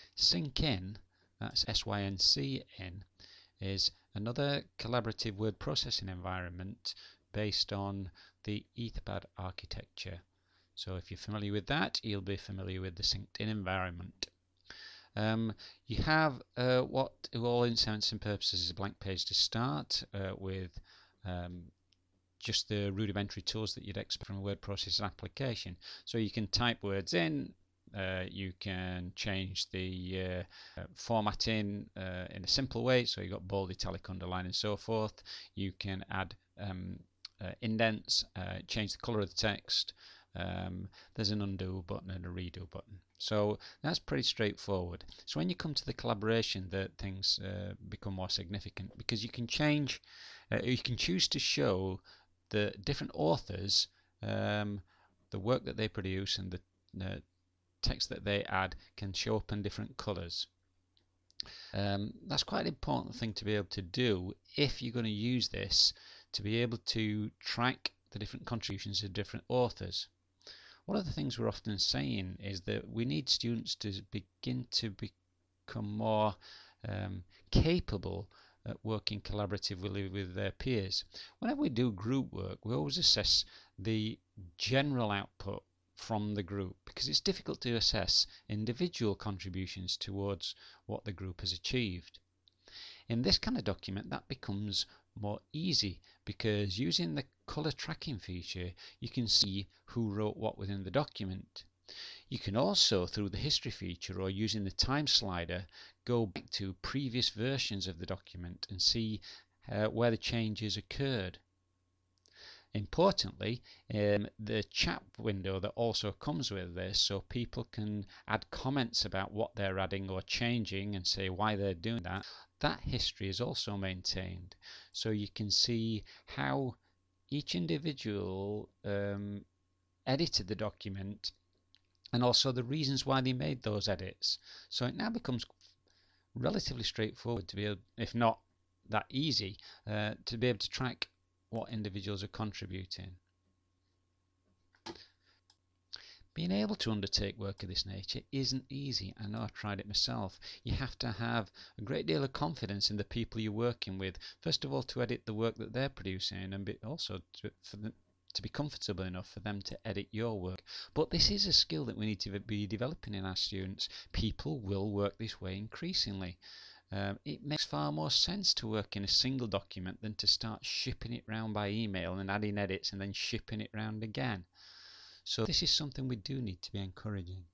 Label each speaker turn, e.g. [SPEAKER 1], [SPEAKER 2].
[SPEAKER 1] Syncin, that's SYNC-in, is another collaborative word processing environment based on the Etherpad architecture. So if you're familiar with that, you'll be familiar with the synced-in environment. You have what, to all intents and purposes, is a blank page to start with just the rudimentary tools that you'd expect from a word processing application. So you can type words in, you can change the formatting in a simple way, so you've got bold, italic, underline and so forth. You can add indents, change the colour of the text. There's an undo button and a redo button. So that's pretty straightforward. So when you come to the collaboration, that things become more significant, because you can change, you can choose to show the different authors the work that they produce, and the text that they add can show up in different colours. That's quite an important thing to be able to do if you're going to use this to be able to track the different contributions of different authors. One of the things we're often saying is that we need students to begin to become more capable at working collaboratively with their peers. Whenever we do group work, we always assess the general output from the group, because it's difficult to assess individual contributions towards what the group has achieved. In this kind of document, that becomes more easy, because using the colour tracking feature, you can see who wrote what within the document. You can also, through the history feature or using the time slider, go back to previous versions of the document and see where the changes occurred. Importantly, the chat window that also comes with this, so people can add comments about what they're adding or changing and say why they're doing that, that history is also maintained. So you can see how each individual edited the document, and also the reasons why they made those edits. So it now becomes relatively straightforward to be able, if not that easy, to be able to track what individuals are contributing. Being able to undertake work of this nature isn't easy. I know I've tried it myself. You have to have a great deal of confidence in the people you're working with, first of all to edit the work that they're producing, and also to be comfortable enough for them to edit your work. But this is a skill that we need to be developing in our students. People will work this way increasingly. It makes far more sense to work in a single document than to start shipping it round by email and adding edits and then shipping it round again. So this is something we do need to be encouraging.